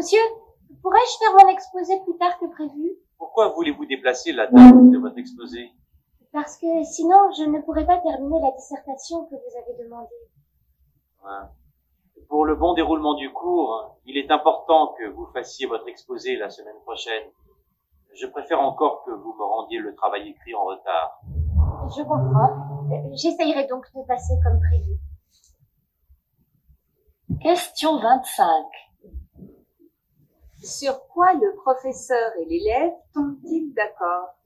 Monsieur, pourrais-je faire mon exposé plus tard que prévu? Pourquoi voulez-vous déplacer la date de votre exposé? Parce que sinon, je ne pourrais pas terminer la dissertation que vous avez demandée. Ouais. Pour le bon déroulement du cours, il est important que vous fassiez votre exposé la semaine prochaine. Je préfère encore que vous me rendiez le travail écrit en retard. Je comprends. J'essayerai donc de passer comme prévu. Question 25. Sur quoi le professeur et l'élève tombent-ils d'accord?